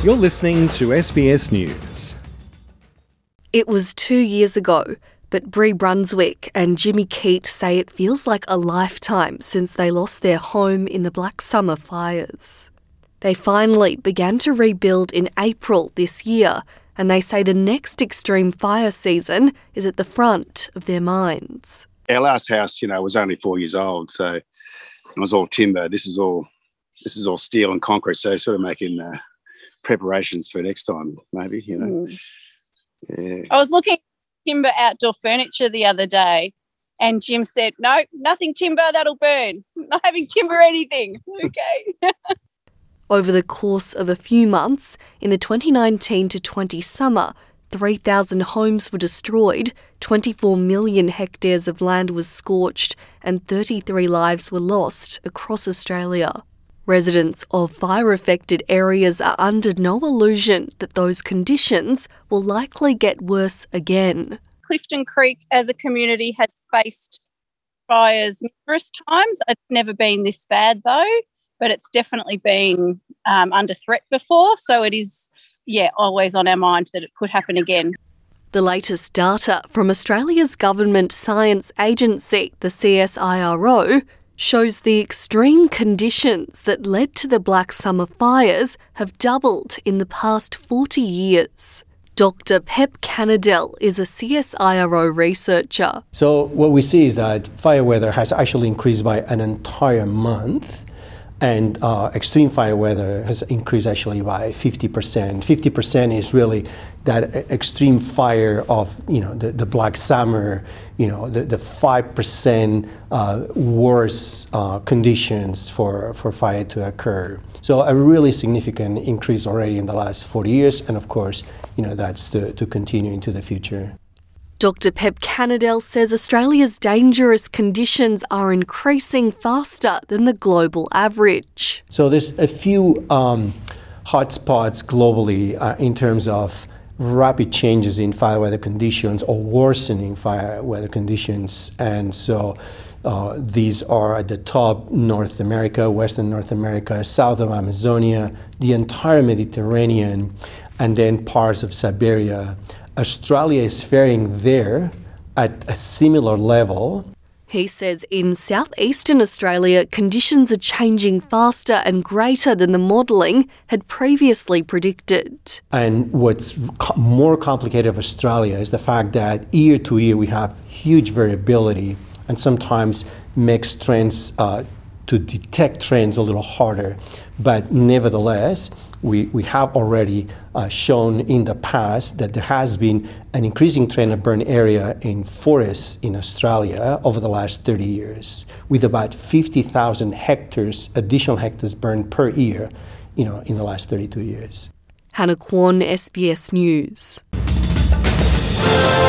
You're listening to SBS News. It was 2 years ago, but Bree Brunswick and Jimmy Keat say it feels like a lifetime since they lost their home in the Black Summer fires. They finally began to rebuild in April this year, and they say the next extreme fire season is at the front of their minds. Our last house, was only 4 years old, so it was all timber. This is all steel and concrete, so sort of making preparations for next time, maybe, Yeah. I was looking at timber outdoor furniture the other day and Jim said, no, nothing timber, that'll burn. Not having timber anything. Okay. Over the course of a few months, in the 2019 to 20 summer, 3,000 homes were destroyed, 24 million hectares of land was scorched, and 33 lives were lost across Australia. Residents of fire-affected areas are under no illusion that those conditions will likely get worse again. Clifton Creek as a community has faced fires numerous times. It's never been this bad though, but it's definitely been under threat before. So it is, always on our mind that it could happen again. The latest data from Australia's government science agency, the CSIRO, shows the extreme conditions that led to the Black Summer fires have doubled in the past 40 years. Dr. Pep Cannadell is a CSIRO researcher. So what we see is that fire weather has actually increased by an entire month, and extreme fire weather has increased actually by 50%. 50% is really that extreme fire of, the Black Summer, the 5% worse conditions for fire to occur. So a really significant increase already in the last 40 years, and of course, that's to continue into the future. Dr. Pep Cannadell says Australia's dangerous conditions are increasing faster than the global average. So there's a few hotspots globally in terms of rapid changes in fire weather conditions or worsening fire weather conditions. And so these are at the top: North America, Western North America, south of Amazonia, the entire Mediterranean, and then parts of Siberia. Australia is faring there at a similar level. He says in southeastern Australia, conditions are changing faster and greater than the modelling had previously predicted. And what's more complicated of Australia is the fact that year to year we have huge variability, and sometimes makes trends to detect trends a little harder. But nevertheless, we have already shown in the past that there has been an increasing trend of burn area in forests in Australia over the last 30 years, with about 50,000 additional hectares burned per year, in the last 32 years. Hannah Kwon, SBS News.